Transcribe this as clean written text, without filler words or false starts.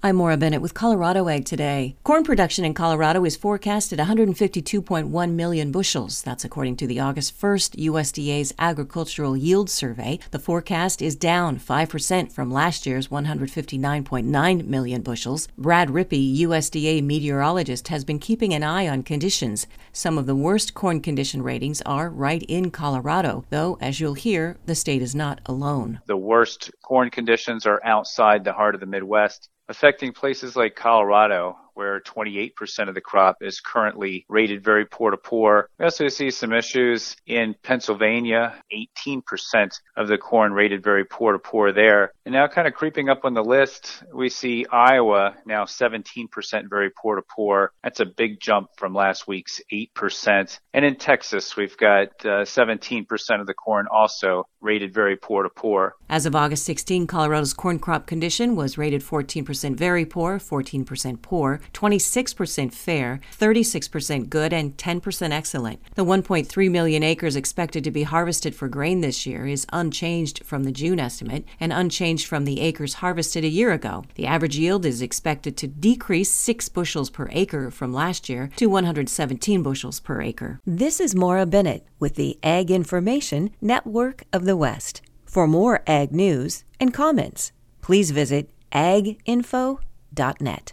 I'm Maura Bennett with Colorado Ag Today. Corn production in Colorado is forecast at 152.1 million bushels. That's according to the August 1st USDA's Agricultural Yield Survey. The forecast is down 5% from last year's 159.9 million bushels. Brad Rippey, USDA meteorologist, has been keeping an eye on conditions. Some of the worst corn condition ratings are right in Colorado, though, as you'll hear, the state is not alone. The worst corn conditions are outside the heart of the Midwest, affecting places like Colorado, where 28% of the crop is currently rated very poor to poor. We also see some issues in Pennsylvania, 18% of the corn rated very poor to poor there. And now kind of creeping up on the list, we see Iowa now 17% very poor to poor. That's a big jump from last week's 8%. And in Texas, we've got 17% of the corn also rated very poor to poor. As of August 16, Colorado's corn crop condition was rated 14% very poor, 14% poor, 26% fair, 36% good, and 10% excellent. The 1.3 million acres expected to be harvested for grain this year is unchanged from the June estimate and unchanged from the acres harvested a year ago. The average yield is expected to decrease 6 bushels per acre from last year to 117 bushels per acre. This is Maura Bennett with the Ag Information Network of the West. For more ag news and comments, please visit aginfo.net.